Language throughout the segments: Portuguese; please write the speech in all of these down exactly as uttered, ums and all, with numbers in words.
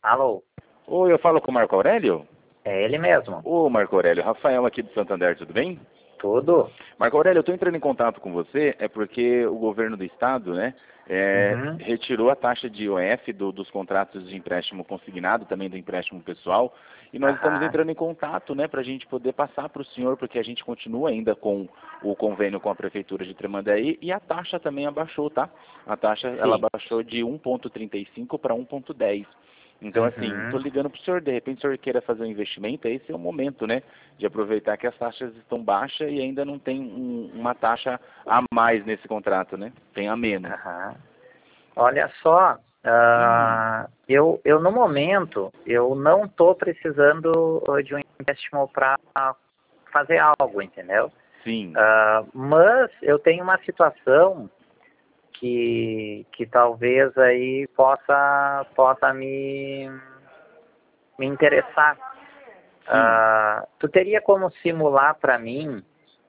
Alô? Oi, eu falo com o Marco Aurélio? É ele mesmo. Ô, Marco Aurélio, Rafael aqui do Santander, tudo bem? Tudo? Marco Aurélio, eu estou entrando em contato com você, é porque o governo do estado, né, é, Uhum. retirou a taxa de I O F do, dos contratos de empréstimo consignado, também do empréstimo pessoal, e nós estamos Aham. entrando em contato, né, para a gente poder passar para o senhor, porque a gente continua ainda com o convênio com a prefeitura de Tramandaí, e a taxa também abaixou, tá? A taxa, ela Sim. abaixou de um vírgula trinta e cinco para um vírgula dez. Então, assim, estou Uhum. ligando para o senhor, de repente o senhor queira fazer um investimento, esse é o momento, né, de aproveitar que as taxas estão baixas e ainda não tem um, uma taxa a mais nesse contrato, né? Tem a menos. Aham. Olha só, Hum, ah, eu, eu no momento, eu não estou precisando uh, de um empréstimo para fazer algo, entendeu? sim, Ah, mas eu tenho uma situação que, que talvez aí possa, possa me, me interessar. sim. Ah, tu teria como simular para mim,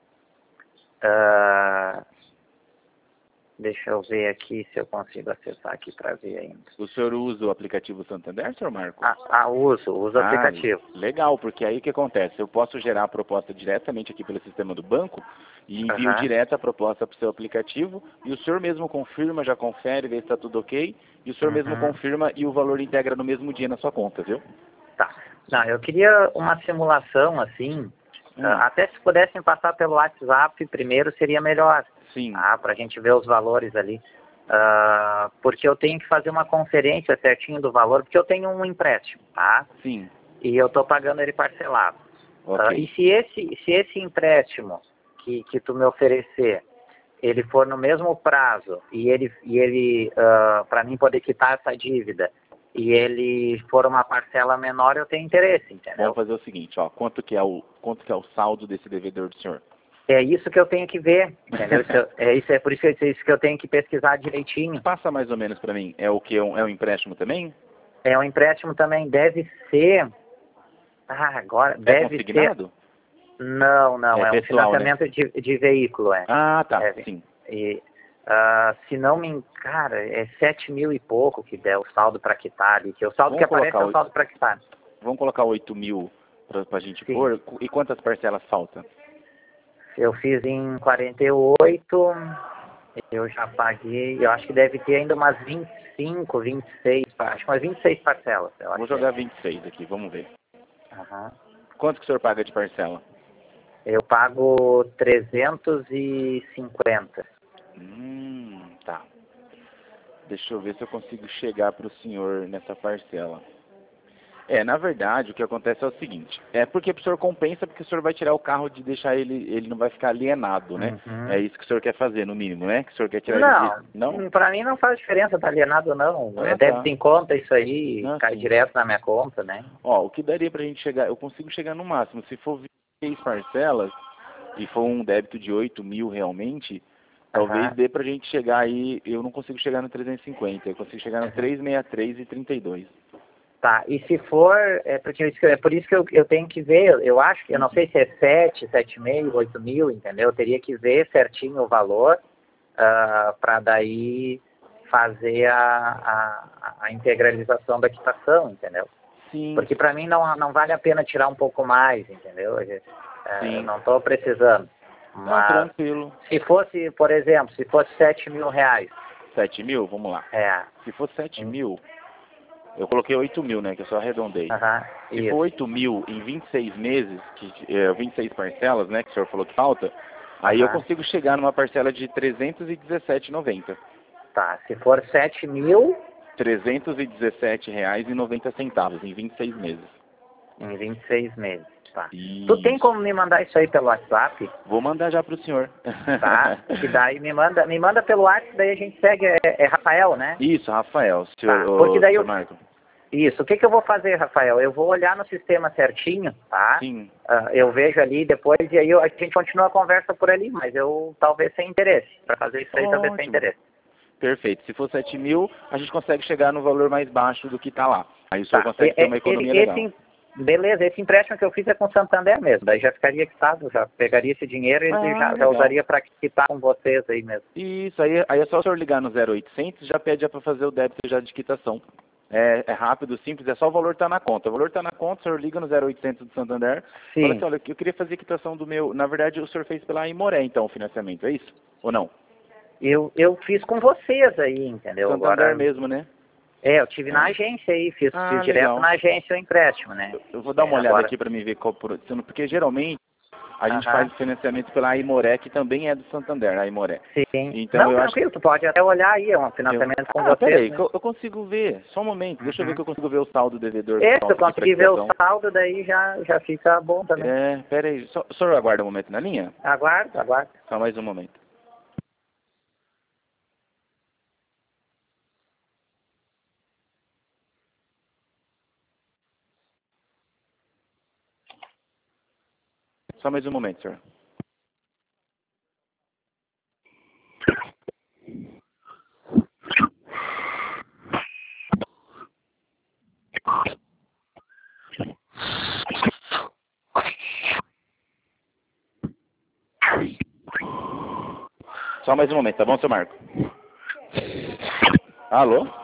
ah, deixa eu ver aqui se eu consigo acessar aqui para ver ainda. O senhor usa o aplicativo Santander, senhor Marco? Ah, ah, uso, uso o Ah, aplicativo. legal, porque aí o que acontece? Eu posso gerar a proposta diretamente aqui pelo sistema do banco e envio Aham, direto a proposta para o seu aplicativo e o senhor mesmo confirma, já confere, vê se está tudo ok e o senhor mesmo uhum, confirma e o valor integra no mesmo dia na sua conta, viu? tá. Não, eu queria uma simulação assim, Hum, ah, até se pudessem passar pelo WhatsApp primeiro seria melhor, sim, tá? Para a gente ver os valores ali. Ah, porque eu tenho que fazer uma conferência certinho do valor, porque eu tenho um empréstimo, tá? sim, E eu estou pagando ele parcelado. ok. Ah, e se esse, se esse empréstimo que, que tu me oferecer, ele for no mesmo prazo e ele, e ele para mim poder quitar essa dívida, e ele for uma parcela menor, eu tenho interesse, Vamos entendeu? fazer o seguinte, ó, quanto que é o, quanto que é o saldo desse devedor do senhor? É isso que eu tenho que ver, entendeu? Isso, eu- é, isso é por isso que, eu- isso que eu tenho que pesquisar direitinho. Passa mais ou menos para mim, é o que? É um, é um empréstimo também? É um empréstimo também, deve ser, ah, agora, É deve ser, consignado? não, não, É é um pessoal, né? financiamento de, de veículo, é. Ah, tá, É, sim. e, ah, se não me engano, cara, é sete mil e pouco que der o saldo para quitar ali, que o saldo que Vamos aparece colocar, é o oito- saldo para quitar. vamos colocar oito mil para a gente Sim, pôr. E quantas parcelas faltam? eu fiz em quarenta e oito, eu já paguei, eu acho que deve ter ainda umas vinte e cinco, vinte e seis, acho que umas vinte e seis parcelas, eu Vou acho que é. jogar vinte e seis aqui, vamos ver. Aham. Quanto que o senhor paga de parcela? Eu pago trezentos e cinquenta. Hum, tá. Deixa eu ver se eu consigo chegar para o senhor nessa parcela. É, na verdade, o que acontece é o seguinte, é porque o senhor compensa porque o senhor vai tirar o carro de deixar ele, ele não vai ficar alienado, né? É Uhum. isso que o senhor quer fazer, no mínimo, né? Que o senhor quer tirar ele de... Não? Não, para mim não faz diferença, tá alienado ou não. É Ah, débito tá. em conta isso aí, Ah, cai sim. direto na minha conta, né? Ó, o que daria pra gente chegar, eu consigo chegar no máximo, se for vinte e seis parcelas e for um débito de oito mil realmente, talvez Aham. dê pra gente chegar aí, eu não consigo chegar no trezentos e cinquenta, eu consigo chegar no Aham. trezentos e sessenta e três e trinta e dois. Tá, e se for, é, porque, isso que- é por isso que eu, eu tenho que ver, eu, eu acho que, eu não sei se é sete, sete e meio, oito mil, entendeu? Eu teria que ver certinho o valor para daí fazer a, a, a integralização da quitação, entendeu? Sim, Porque para mim não, não vale a pena tirar um pouco mais, entendeu? É, eu sim. não estou precisando. Não, Mas tranquilo. se fosse, por exemplo, se fosse sete mil reais, Sete mil, vamos lá. é, Se for sete em- mil, eu coloquei oito mil, né, que eu só arredondei. aham, Se for isso, oito mil em vinte e seis meses, que, é, vinte e seis parcelas, né, que o senhor falou que falta, aí eu aham, consigo chegar numa parcela de trezentos e dezessete reais e noventa centavos. tá. Se for sete mil trezentos e dezessete reais e noventa centavos em vinte e seis meses. em vinte e seis meses, tá. Tu tem Isso. como me mandar isso aí pelo WhatsApp, Vou mandar já pro senhor. tá? Que daí me manda, me manda pelo WhatsApp, daí a gente segue, é, é Rafael, né? Isso, Rafael, senhor, Tá, porque ô, daí senhor eu, Marco. isso, o que que eu vou fazer, Rafael? Eu vou olhar no sistema certinho, tá? Sim, Ah, eu vejo ali depois e aí eu- a gente continua a conversa por ali, mas eu talvez sem interesse. Para fazer isso aí, talvez sem ótimo. interesse. Perfeito. Se for sete mil, a gente consegue chegar no valor mais baixo do que está lá. Aí o senhor Tá. consegue E- ter e- uma ele- economia legal. esse, beleza, esse empréstimo que eu fiz é com o Santander mesmo. Daí já ficaria quitado, já pegaria esse dinheiro e Ah, já, já legal. usaria para quitar com vocês aí mesmo. Isso, aí, aí é só o senhor ligar no zero oitocentos, já pede para fazer o débito já de quitação. É, é rápido, simples, é só o valor tá na conta. O valor tá na conta, o senhor liga no zero oitocentos do Santander. Sim. Fala assim, olha, eu queria fazer quitação do meu... Na verdade, o senhor fez pela Aimoré, então, o financiamento, é isso? Ou não? Eu, eu fiz com vocês aí, entendeu? Santander Agora, mesmo, né? é, eu tive na Ah. agência aí, fiz, Ah, fiz direto legal. na agência o empréstimo, né? Eu, eu vou dar uma É, olhada agora, aqui para me ver qual... Por... Porque geralmente a gente aham, faz o financiamento pela Aimoré, que também é do Santander, a Aimoré. sim. Então, Não, eu acho tranquilo, tu pode até olhar aí, é um Eu... financiamento com Ah, vocês, peraí, né? que eu, eu consigo ver. Só um momento, deixa eu ver Uhum. que eu consigo ver o saldo devedor É, se nosso eu aqui para conseguir ver o quitação. saldo, daí já, já fica bom também. É, peraí, só, o senhor aguarda um momento na linha? Aguardo, aguardo. Só mais um momento. Só mais um momento, senhor. Só mais um momento, tá bom, seu Marco? Alô?